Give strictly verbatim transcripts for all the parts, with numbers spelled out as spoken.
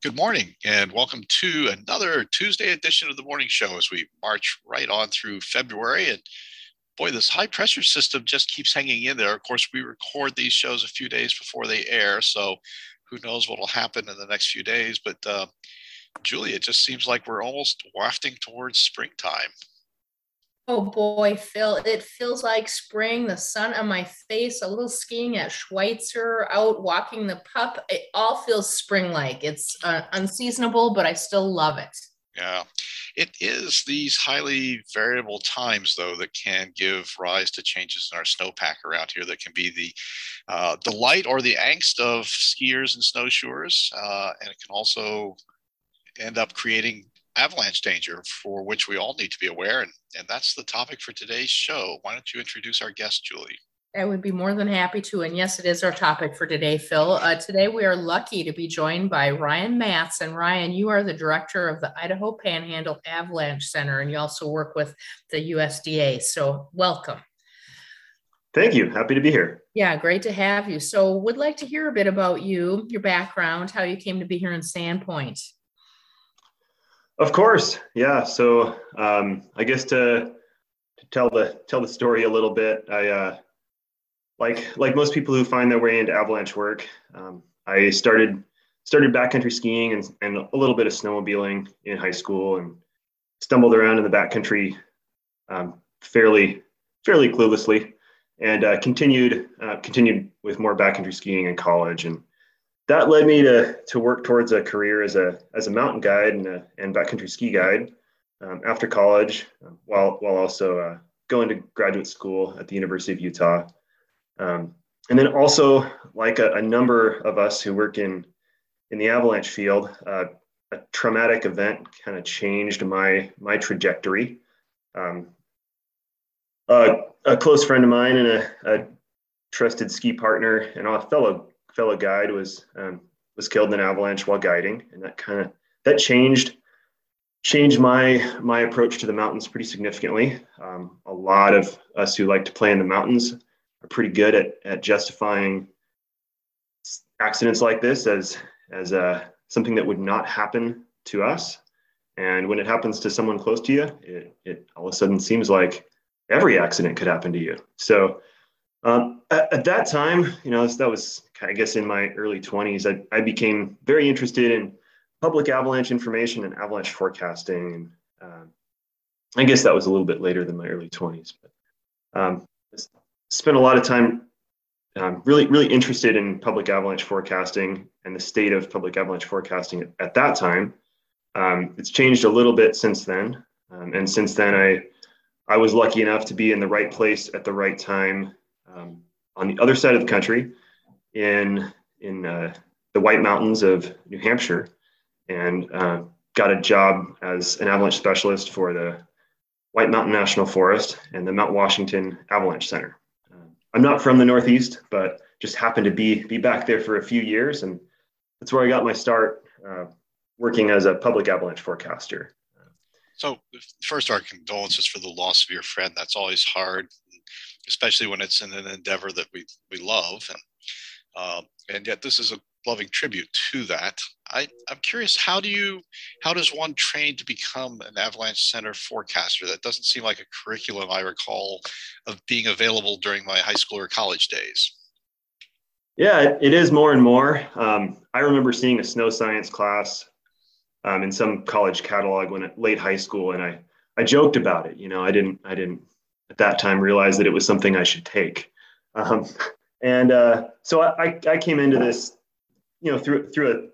Good morning and welcome to another Tuesday edition of the morning show as we march right on through February. And boy, this high pressure system just keeps hanging in there. Of course, we record these shows a few days before they air, so who knows what will happen in the next few days. But uh, Julie, it just seems like we're almost wafting towards springtime. Oh boy, Phil, it feels like spring, the sun on my face, a little skiing at Schweitzer, out walking the pup. It all feels spring-like. It's uh, unseasonable, but I still love it. Yeah, it is these highly variable times, though, that can give rise to changes in our snowpack around here that can be the uh, delight or the angst of skiers and snowshoers. Uh, and it can also end up creating avalanche danger for which we all need to be aware. And, and that's the topic for today's show. Why don't you introduce our guest, Julie? I would be more than happy to. And yes, it is our topic for today, Phil. Uh, today, we are lucky to be joined by Ryan Matz. And Ryan, you are the director of the Idaho Panhandle Avalanche Center, and you also work with the U S D A. So welcome. Thank you. Happy to be here. Yeah, great to have you. So would like to hear a bit about you, your background, how you came to be here in Sandpoint. Of course. Yeah. So um, I guess to, to tell the tell the story a little bit, I uh, like like most people who find their way into avalanche work, um, I started started backcountry skiing and, and a little bit of snowmobiling in high school, and stumbled around in the backcountry um, fairly fairly cluelessly, and uh, continued uh, continued with more backcountry skiing in college. And that led me to to work towards a career as a as a mountain guide and a and backcountry ski guide um, after college, uh, while while also uh, going to graduate school at the University of Utah, um, and then also, like a, a number of us who work in in the avalanche field, uh, a traumatic event kind of changed my my trajectory. Um, uh, a close friend of mine and a, a trusted ski partner and a fellow fellow guide was um, was killed in an avalanche while guiding, and that kind of that changed changed my my approach to the mountains pretty significantly. Um, a lot of us who like to play in the mountains are pretty good at at justifying accidents like this as as uh, something that would not happen to us, and when it happens to someone close to you, it it all of a sudden seems like every accident could happen to you. So. Um, at, at that time, you know, that was, I guess, in my early twenties, I, I became very interested in public avalanche information and avalanche forecasting. And um, I guess that was a little bit later than my early twenties. But um, spent a lot of time um, really, really interested in public avalanche forecasting and the state of public avalanche forecasting at, at that time. Um, it's changed a little bit since then. Um, and since then, I, I was lucky enough to be in the right place at the right time. Um, on the other side of the country, in in uh, the White Mountains of New Hampshire, and uh, got a job as an avalanche specialist for the White Mountain National Forest and the Mount Washington Avalanche Center. Uh, I'm not from the Northeast, but just happened to be be back there for a few years, and that's where I got my start uh, working as a public avalanche forecaster. So first, our condolences for the loss of your friend. That's always hard, especially when it's in an endeavor that we, we love. And, uh, and yet this is a loving tribute to that. I, I'm curious, how do you, how does one train to become an avalanche center forecaster? That doesn't seem like a curriculum I recall of being available during my high school or college days. Yeah, it, it is more and more. Um, I remember seeing a snow science class um, in some college catalog when at late high school, and I, I joked about it. You know, I didn't, I didn't, at that time realized that it was something I should take. Um, and uh, so I, I came into this, you know, through through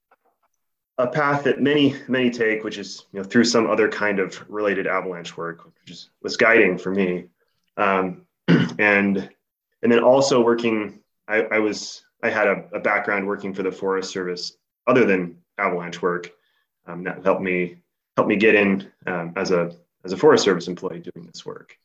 a, a path that many, many take, which is, you know, through some other kind of related avalanche work, which is, was guiding for me. Um, and and then also working, I, I was, I had a, a background working for the Forest Service other than avalanche work. Um, that helped me, helped me get in um, as a, as a Forest Service employee doing this work.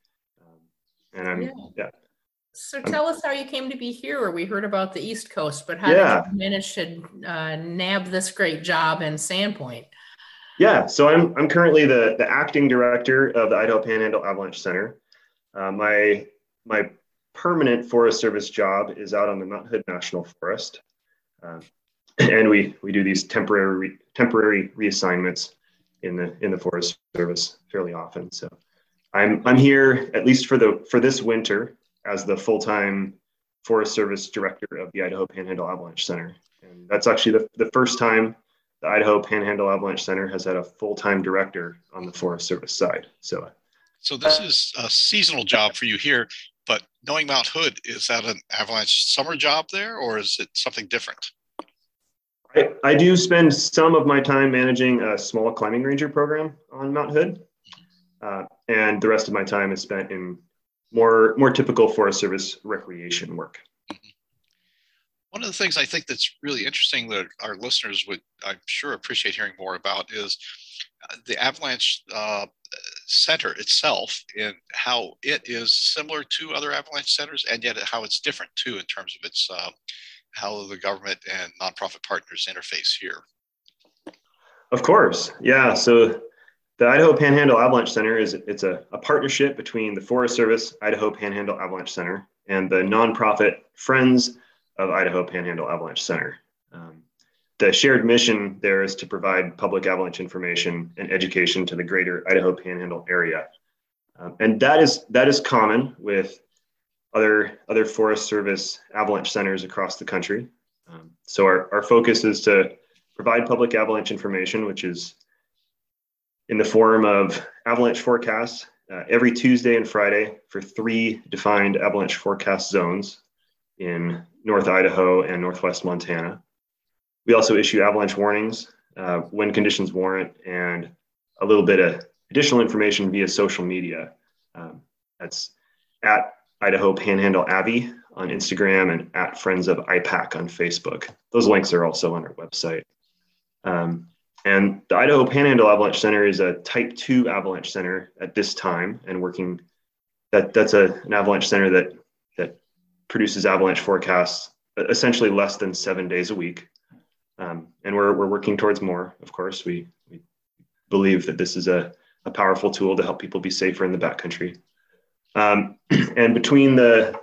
And I'm, yeah. yeah. So tell I'm, us how you came to be here. We heard about the East Coast, but how yeah. did you manage to uh, nab this great job in Sandpoint? Yeah, so I'm I'm currently the, the acting director of the Idaho Panhandle Avalanche Center. Uh, my my permanent Forest Service job is out on the Mount Hood National Forest. Uh, and we we do these temporary temporary reassignments in the in the Forest Service fairly often. So I'm I'm here at least for the for this winter as the full-time Forest Service director of the Idaho Panhandle Avalanche Center, and that's actually the, the first time the Idaho Panhandle Avalanche Center has had a full-time director on the Forest Service side. So, so this is a seasonal job for you here, but knowing Mount Hood, is that an avalanche summer job there, or is it something different? I, I do spend some of my time managing a small climbing ranger program on Mount Hood, uh, and the rest of my time is spent in more more typical Forest Service recreation work. One of the things I think that's really interesting that our listeners would, I'm sure, appreciate hearing more about is the Avalanche uh, Center itself and how it is similar to other Avalanche centers, and yet how it's different too in terms of its uh, how the government and nonprofit partners interface here. Of course, yeah. So the Idaho Panhandle Avalanche Center is it's a, a partnership between the Forest Service Idaho Panhandle Avalanche Center and the nonprofit Friends of Idaho Panhandle Avalanche Center. Um, the shared mission there is to provide public avalanche information and education to the greater Idaho Panhandle area. Um, and that is that is common with other, other Forest Service avalanche centers across the country. Um, so our, our focus is to provide public avalanche information, which is in the form of avalanche forecasts uh, every Tuesday and Friday for three defined avalanche forecast zones in North Idaho and Northwest Montana. We also issue avalanche warnings uh, when conditions warrant, and a little bit of additional information via social media. Um, that's at Idaho Panhandle Avi on Instagram and at Friends of I PAC on Facebook. Those links are also on our website. Um, and the Idaho Panhandle Avalanche Center is a type two avalanche center at this time, and working that that's a, an avalanche center that that produces avalanche forecasts essentially less than seven days a week. Um, and we're, we're working towards more, of course. We, we believe that this is a, a powerful tool to help people be safer in the backcountry. Um, and between the,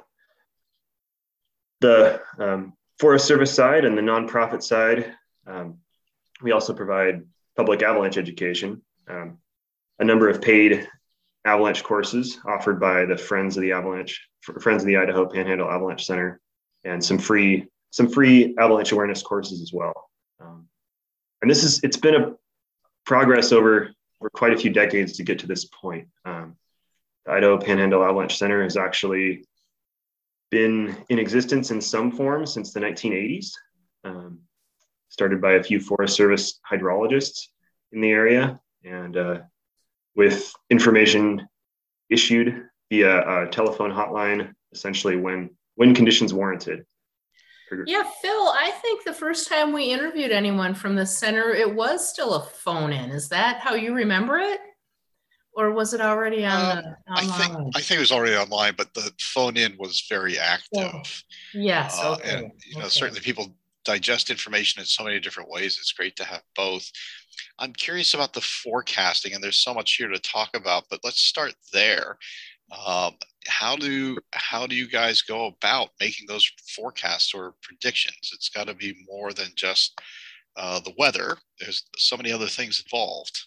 the um, Forest Service side and the nonprofit side, um, we also provide public avalanche education, um, a number of paid avalanche courses offered by the Friends of the Avalanche, Friends of the Idaho Panhandle Avalanche Center, and some free some free avalanche awareness courses as well. Um, and this is it's been a progress over, over quite a few decades to get to this point. Um, the Idaho Panhandle Avalanche Center has actually been in existence in some form since the nineteen eighties, um, started by a few Forest Service hydrologists in the area, and uh, with information issued via a telephone hotline, essentially when when conditions warranted. Yeah, Phil, I think the first time we interviewed anyone from the center, it was still a phone in. Is that how you remember it? Or was it already on Um, the I think online? I think it was already online, but the phone in was very active. Oh, yes. Uh, Okay. and you know, okay. certainly people digest information in so many different ways. It's great to have both. I'm curious about the forecasting, and there's so much here to talk about, but let's start there. Um, how do how do you guys go about making those forecasts or predictions? It's got to be more than just uh, the weather. There's so many other things involved.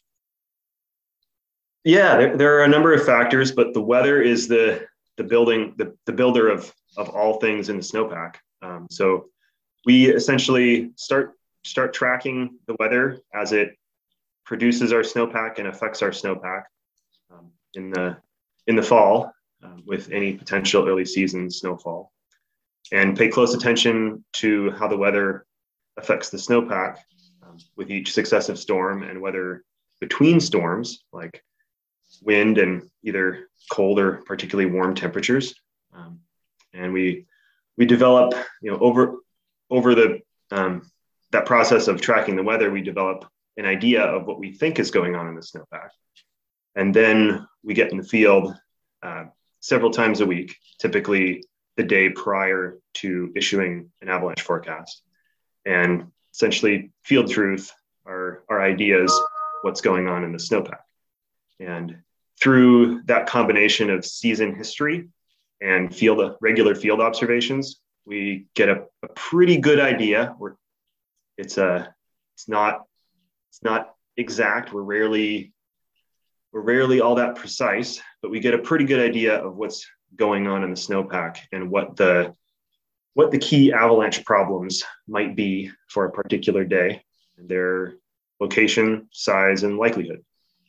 Yeah, there, there are a number of factors, but the weather is the the building the, the builder of of all things in the snowpack. Um, so we essentially start start tracking the weather as it produces our snowpack and affects our snowpack um, in the in the fall uh, with any potential early season snowfall, and pay close attention to how the weather affects the snowpack um, with each successive storm, and whether between storms, like wind and either cold or particularly warm temperatures. Um, and we we develop, you know, over over the um, that process of tracking the weather, we develop an idea of what we think is going on in the snowpack. And then we get in the field uh, several times a week, typically the day prior to issuing an avalanche forecast, and essentially field truth our, our ideas, what's going on in the snowpack. And through that combination of season history and field regular field observations, we get a, a pretty good idea. We're, it's a, it's not, it's not exact. We're rarely, we're rarely all that precise, but we get a pretty good idea of what's going on in the snowpack and what the, what the key avalanche problems might be for a particular day, their location, size, and likelihood.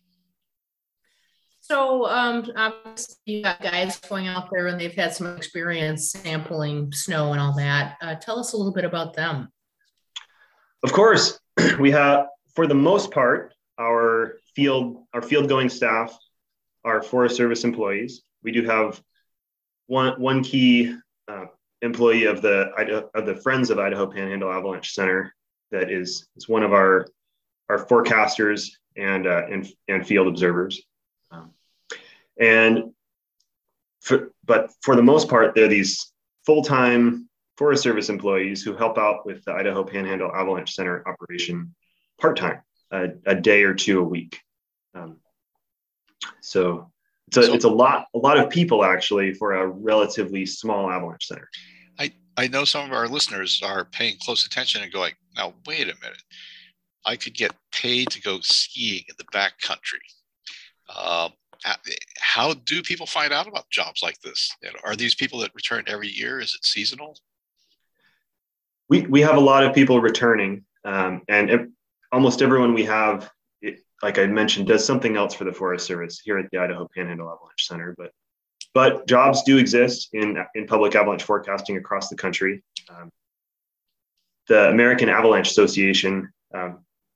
So um, obviously you got guys going out there and they've had some experience sampling snow and all that. Uh, tell us a little bit about them. Of course, we have, for the most part, our field, our field going staff are Forest Service employees. We do have one, one key uh, employee of the of the Friends of Idaho Panhandle Avalanche Center that is, is one of our, our forecasters and, uh, and, and field observers. Um, and for, but for the most part, they're these full-time Forest Service employees who help out with the Idaho Panhandle Avalanche Center operation part-time, a, a day or two a week. Um, so it's a, so it's a lot, a lot of people actually for a relatively small avalanche center. I, I know some of our listeners are paying close attention and going, now, wait a minute. I could get paid to go skiing in the backcountry. Um, how do people find out about jobs like this? You know, are these people that return every year? Is it seasonal? We we have a lot of people returning, um, and it, almost everyone we have, it, like I mentioned, does something else for the Forest Service here at the Idaho Panhandle Avalanche Center. But but jobs do exist in in public avalanche forecasting across the country. Um, the American Avalanche Association um,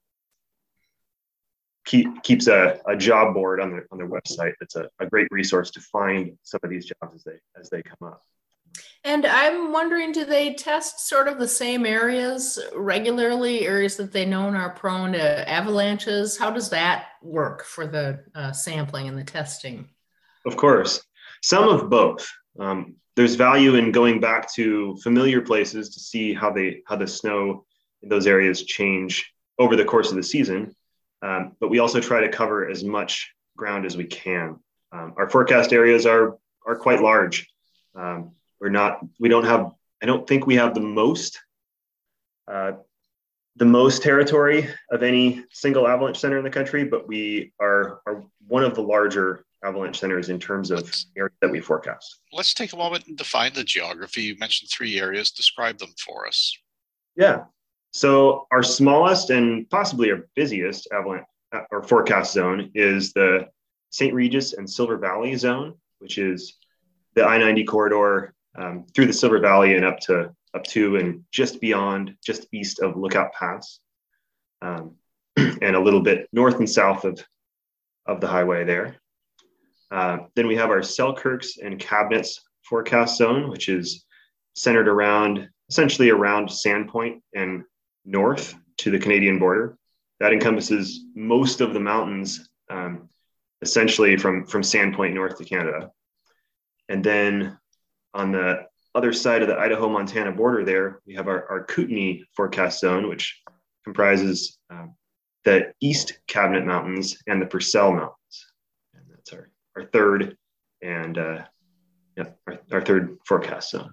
keep, keeps a, a job board on their on their website. It's a, a great resource to find some of these jobs as they as they come up. And I'm wondering, do they test sort of the same areas regularly, areas that they know are prone to avalanches? How does that work for the uh, sampling and the testing? Of course, some of both. Um, there's value in going back to familiar places to see how they how the snow in those areas change over the course of the season. Um, but we also try to cover as much ground as we can. Um, our forecast areas are are quite large. Um, we're not. We don't have. I don't think we have the most. Uh, the most territory of any single avalanche center in the country, but we are are one of the larger avalanche centers in terms of areas that we forecast. Let's take a moment and define the geography. You mentioned three areas. Describe them for us. Yeah. So our smallest and possibly our busiest avalanche or forecast zone is the Saint Regis and Silver Valley zone, which is the I ninety corridor um, through the Silver Valley and up to up to and just beyond, just east of Lookout Pass, um, and a little bit north and south of of the highway there. Uh, then we have our Selkirks and Cabinets forecast zone, which is centered around essentially around Sandpoint and north to the Canadian border. That encompasses most of the mountains, um, essentially from, from Sandpoint north to Canada. And then on the other side of the Idaho-Montana border there, we have our, our Kootenai forecast zone, which comprises um, the East Cabinet Mountains and the Purcell Mountains. And that's our, our third and uh, yeah, our, our third forecast zone.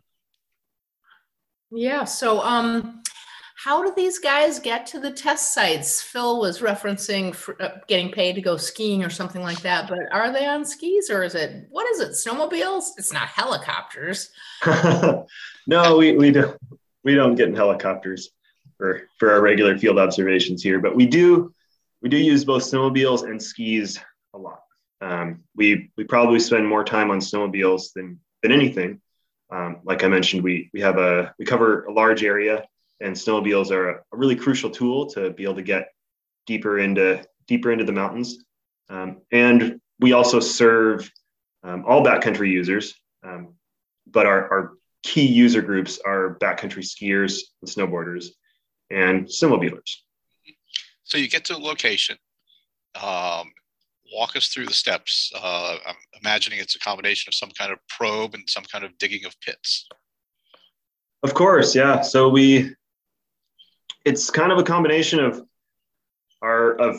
Yeah, so um, how do these guys get to the test sites? Phil was referencing for, uh, getting paid to go skiing or something like that, but are they on skis or is it, what is it, snowmobiles? It's not helicopters. No, we, we don't we don't get in helicopters for, for our regular field observations here, but we do we do use both snowmobiles and skis a lot. Um, we we probably spend more time on snowmobiles than than anything. Um, like I mentioned, we we have a we cover a large area, and snowmobiles are a, a really crucial tool to be able to get deeper into deeper into the mountains. Um, and we also serve um, all backcountry users, um, but our, our key user groups are backcountry skiers and snowboarders and snowmobilers. So you get to a location. Um, walk us through the steps. Uh, I'm imagining it's a combination of some kind of probe and some kind of digging of pits. Of course, yeah. So we, it's kind of a combination of our of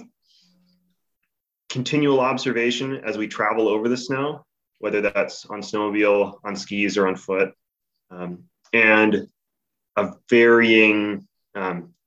continual observation as we travel over the snow, whether that's on snowmobile, on skis, or on foot, um, and a varying um,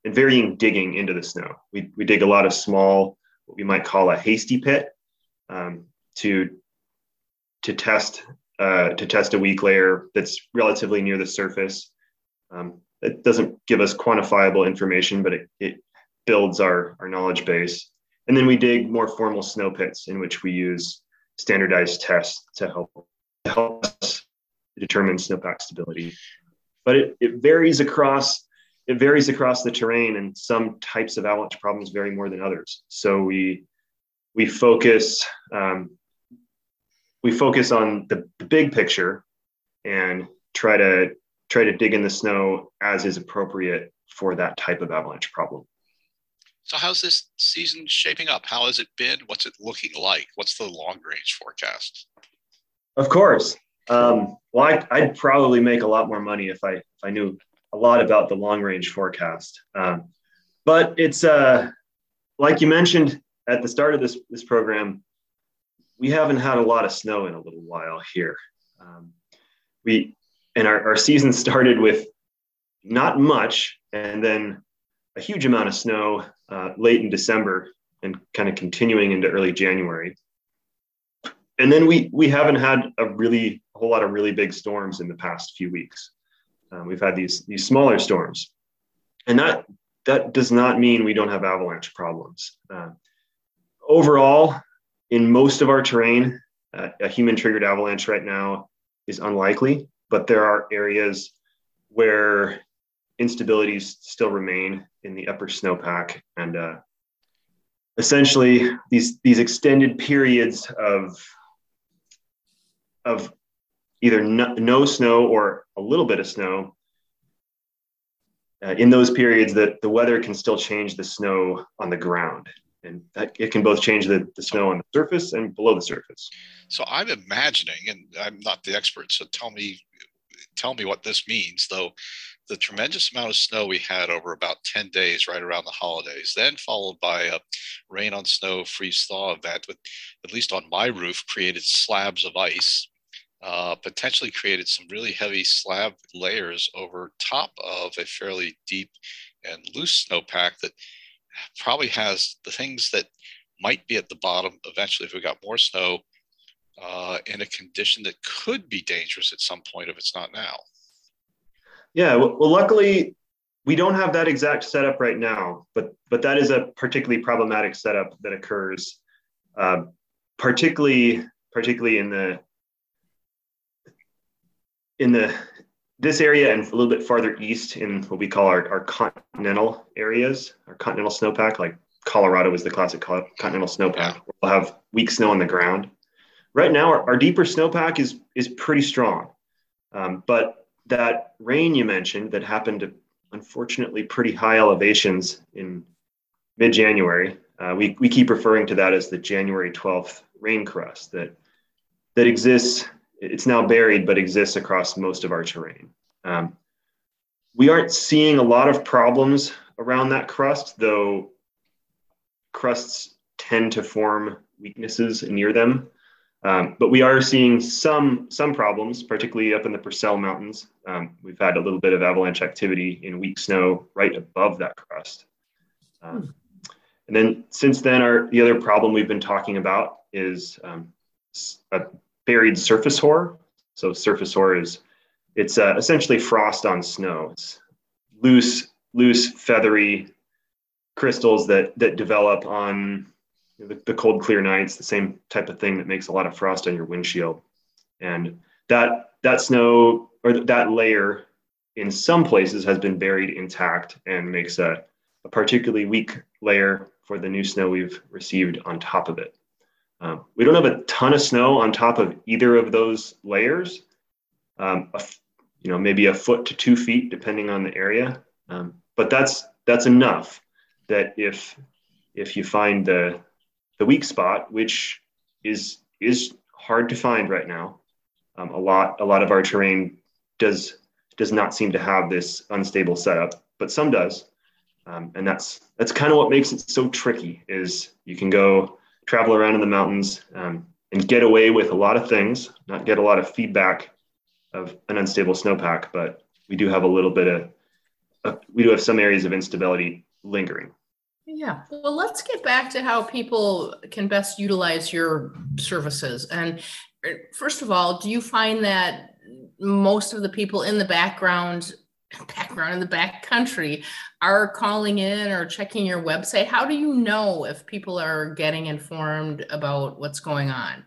and varying digging into the snow. We, we dig a lot of small, what we might call a hasty pit, um, to, to test uh, to test a weak layer that's relatively near the surface. Um, it doesn't give us quantifiable information, but it, it builds our, our knowledge base. And then we dig more formal snow pits in which we use standardized tests to help, to help us determine snowpack stability. But it, it varies across it varies across the terrain, and some types of avalanche problems vary more than others. So we we focus um, we focus on the, the big picture and try to try to dig in the snow as is appropriate for that type of avalanche problem. So how's this season shaping up? How has it been? What's it looking like? What's the long range forecast? Of course. Um, well, I, I'd probably make a lot more money if I if I knew a lot about the long range forecast. Um, but it's uh, like you mentioned at the start of this this program, we haven't had a lot of snow in a little while here. Um, we and our, our season started with not much, and then a huge amount of snow uh, late in December and kind of continuing into early January. And then we we haven't had a really a whole lot of really big storms in the past few weeks. Um, we've had these these smaller storms, and that that does not mean we don't have avalanche problems. Uh, overall, in most of our terrain, uh, a human triggered avalanche right now is unlikely, but there are areas where instabilities still remain in the upper snowpack, and uh, essentially these these extended periods of of either no, no snow or a little bit of snow. Uh, in those periods, that the weather can still change the snow on the ground, and that it can both change the, the snow on the surface and below the surface. So I'm imagining, and I'm not the expert, so tell me, tell me what this means, though. The tremendous amount of snow we had over about ten days right around the holidays, then followed by a rain on snow freeze thaw event, with, at least on my roof, created slabs of ice, uh, potentially created some really heavy slab layers over top of a fairly deep and loose snowpack that probably has the things that might be at the bottom eventually if we got more snow, uh, in a condition that could be dangerous at some point if it's not now. Yeah, well, well, luckily we don't have that exact setup right now, but but that is a particularly problematic setup that occurs, uh, particularly particularly in the in the this area and a little bit farther east in what we call our, our continental areas, our continental snowpack. Like Colorado is the classic continental snowpack. Yeah. We'll have weak snow on the ground. Right now, our, our deeper snowpack is is pretty strong, um, but that rain you mentioned that happened at unfortunately pretty high elevations in mid-January, uh, we, we keep referring to that as the January twelfth rain crust that, that exists. It's now buried, but exists across most of our terrain. Um, we aren't seeing a lot of problems around that crust, though crusts tend to form weaknesses near them. Um, but we are seeing some some problems, particularly up in the Purcell Mountains. Um, we've had a little bit of avalanche activity in weak snow right above that crust. Um, and then since then, our the other problem we've been talking about is um, a buried surface hoar. So surface hoar is it's uh, essentially frost on snow. It's loose, loose, feathery crystals that that develop on The, the cold, clear nights, the same type of thing that makes a lot of frost on your windshield. And that that snow or that layer in some places has been buried intact and makes a, a particularly weak layer for the new snow we've received on top of it. Um, we don't have a ton of snow on top of either of those layers, um, a, you know, maybe a foot to two feet, depending on the area. Um, but that's that's enough that if if you find the the weak spot, which is is hard to find right now. Um, a lot a lot of our terrain does does not seem to have this unstable setup, but some does, um, and that's that's kind of what makes it so tricky. Is you can go travel around in the mountains um, and get away with a lot of things, not get a lot of feedback of an unstable snowpack, but we do have a little bit of uh, we do have some areas of instability lingering. Yeah. Well, let's get back to how people can best utilize your services. And first of all, do you find that most of the people in the background, background in the back country are calling in or checking your website? How do you know if people are getting informed about what's going on?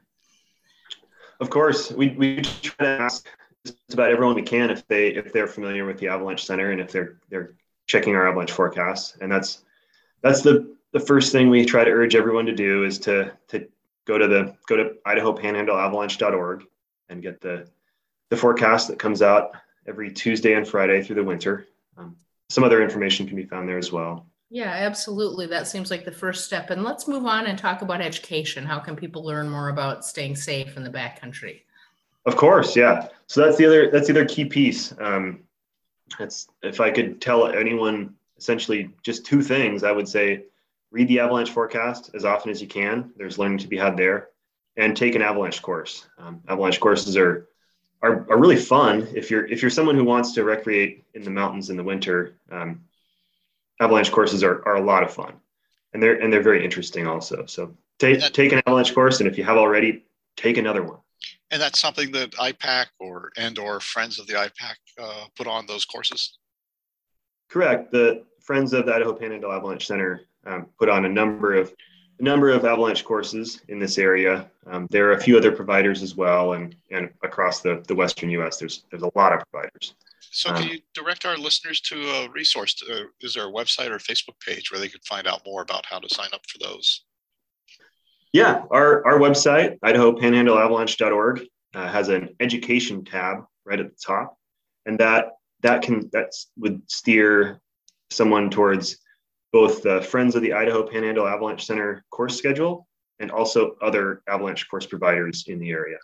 Of course, we, we try to ask just about everyone we can if they if they're familiar with the Avalanche Center and if they're they're checking our avalanche forecasts. And that's that's the the first thing we try to urge everyone to do is to to go to the go to idaho panhandle avalanche dot org and get the the forecast that comes out every Tuesday and Friday through the winter. Um, some other information can be found there as well. Yeah, absolutely. That seems like the first step. And let's move on and talk about education. How can people learn more about staying safe in the backcountry? Of course, yeah. So that's the other that's the other key piece. Um, it's if I could tell anyone essentially just two things, I would say read the avalanche forecast as often as you can. There's learning to be had there, and take an avalanche course. Um, avalanche courses are, are are really fun if you're if you're someone who wants to recreate in the mountains in the winter. Um, avalanche courses are, are a lot of fun, and they're and they're very interesting also. So take take an avalanche course, and if you have already, take another one. And that's something that I PAC or and or Friends of the I PAC uh, put on those courses? Correct. The Friends of the Idaho Panhandle Avalanche Center um, put on a number of a number of avalanche courses in this area. Um, there are a few other providers as well, and and across the, the Western U S, there's there's a lot of providers. So can um, you direct our listeners to a resource? To, uh, is there a website or Facebook page where they could find out more about how to sign up for those? Yeah, our, our website, idaho panhandle avalanche dot org, uh, has an education tab right at the top. And that that can that's would steer someone towards both the Friends of the Idaho Panhandle Avalanche Center course schedule and also other avalanche course providers in the area.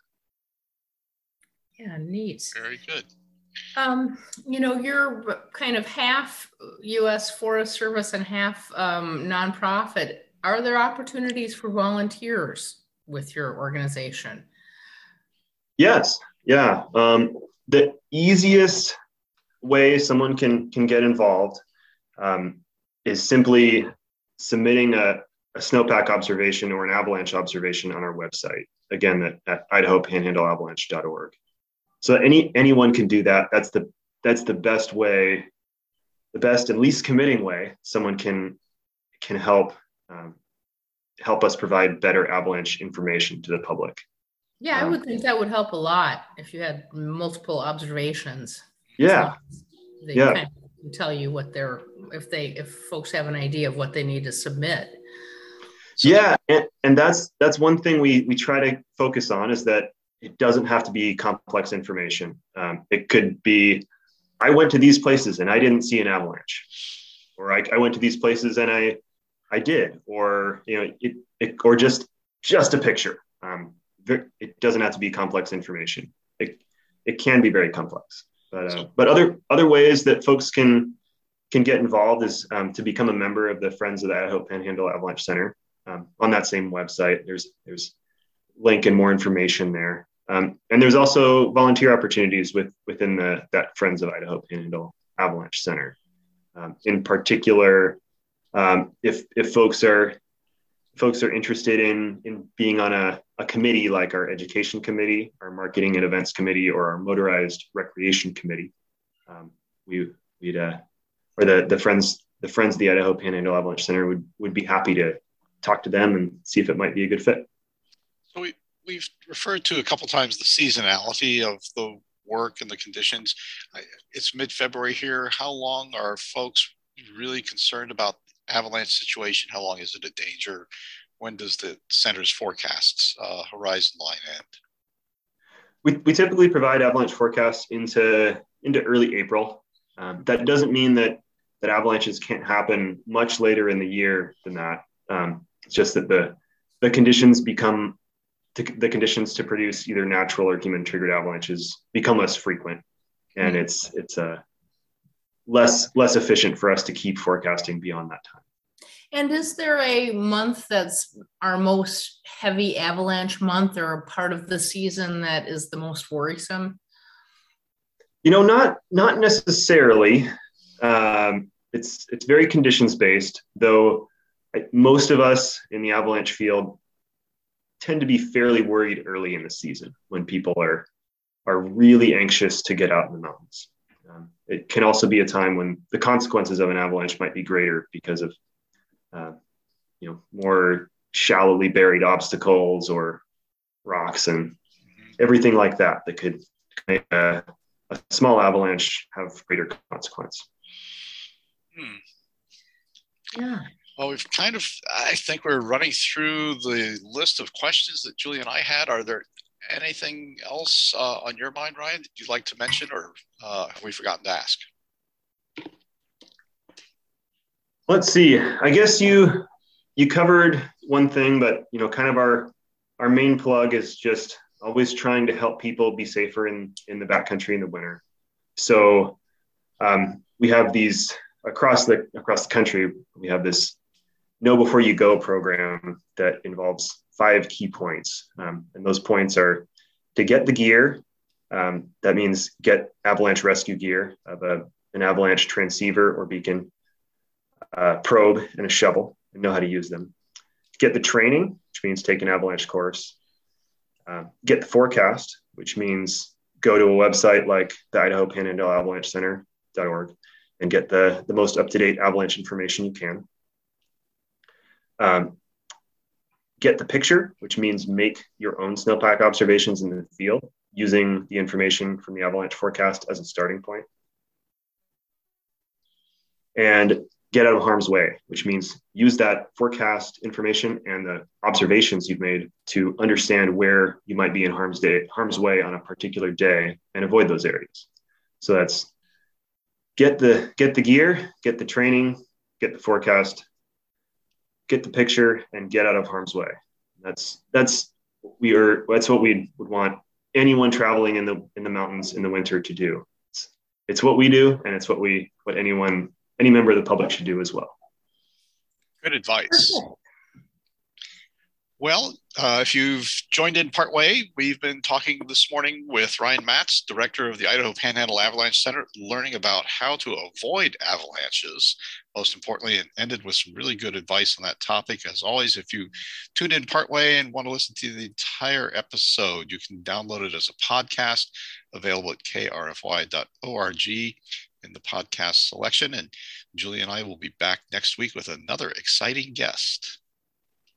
Yeah, neat. Very good. Um, you know, you're kind of half U S Forest Service and half um, nonprofit. Are there opportunities for volunteers with your organization? Yes. Yeah. Um, the easiest way someone can can get involved um, is simply submitting a, a snowpack observation or an avalanche observation on our website. Again, at, at idaho panhandle avalanche dot org. So any anyone can do that. That's the that's the best way, the best and least committing way someone can can help um, help us provide better avalanche information to the public. Yeah, I would think that would help a lot if you had multiple observations. Yeah, they yeah. Kind of can tell you what they're if they if folks have an idea of what they need to submit. So, yeah, and, and that's that's one thing we we try to focus on is that it doesn't have to be complex information. Um, it could be, I went to these places and I didn't see an avalanche, or I, I went to these places and I, I did, or you know, it, it or just just a picture. Um, it doesn't have to be complex information. It it can be very complex, but uh, but other other ways that folks can can get involved is um, to become a member of the Friends of the Idaho Panhandle Avalanche Center. Um, on that same website, there's there's link and more information there. Um, and there's also volunteer opportunities with within the that Friends of Idaho Panhandle Avalanche Center. Um, in particular, um, if if folks are folks are interested in in being on a, a committee like our education committee, our marketing and events committee, or our motorized recreation committee, um, we we'd uh, or the the friends the Friends of the Idaho Panhandle Avalanche Center would would be happy to talk to them and see if it might be a good fit. So we, we've referred to a couple times the seasonality of the work and the conditions. I, it's mid-February here. How long are folks really concerned about avalanche situation? How long is it a danger? When does the center's forecasts uh, horizon line end? We, we typically provide avalanche forecasts into, into early April. Um, that doesn't mean that, that avalanches can't happen much later in the year than that. Um, it's just that the the conditions become to, the conditions to produce either natural or human triggered avalanches become less frequent, and mm-hmm. it's it's a uh, less less efficient for us to keep forecasting beyond that time. And is there a month that's our most heavy avalanche month, or a part of the season that is the most worrisome? You know, not not necessarily. Um, it's it's very conditions based, though most of us in the avalanche field tend to be fairly worried early in the season when people are are really anxious to get out in the mountains. Um, it can also be a time when the consequences of an avalanche might be greater because of uh, you know more shallowly buried obstacles or rocks and everything like that that could make a, a small avalanche have greater consequence. Hmm. Yeah. Well, we've kind of, I think we're running through the list of questions that Julie and I had. Are there anything else uh, on your mind, Ryan, that you'd like to mention, or uh, have we forgotten to ask? Let's see. I guess you you covered one thing, but you know, kind of our our main plug is just always trying to help people be safer in in the backcountry in the winter. So um, we have these across the across the country. We have this Know Before You Go program that involves five key points, um, and those points are to get the gear. Um, that means get avalanche rescue gear of a, an avalanche transceiver or beacon, uh, probe, and a shovel, and know how to use them. Get the training, which means take an avalanche course. Uh, get the forecast, which means go to a website like the Idaho Panhandle Avalanche Center dot org and get the, the most up-to-date avalanche information you can. Um, get the picture, which means make your own snowpack observations in the field using the information from the avalanche forecast as a starting point. And get out of harm's way, which means use that forecast information and the observations you've made to understand where you might be in harm's day, harm's way on a particular day and avoid those areas. So that's get the get the gear, get the training, get the forecast, get the picture, and get out of harm's way. That's that's we are that's what we would want anyone traveling in the in the mountains in the winter to do. It's, it's what we do, and it's what we what anyone any member of the public should do as well. Good advice. Well, uh, if you've joined in partway, we've been talking this morning with Ryan Matz, director of the Idaho Panhandle Avalanche Center, learning about how to avoid avalanches, most importantly, and ended with some really good advice on that topic. As always, if you tuned in partway and want to listen to the entire episode, you can download it as a podcast available at k r f y dot org in the podcast selection. And Julie and I will be back next week with another exciting guest.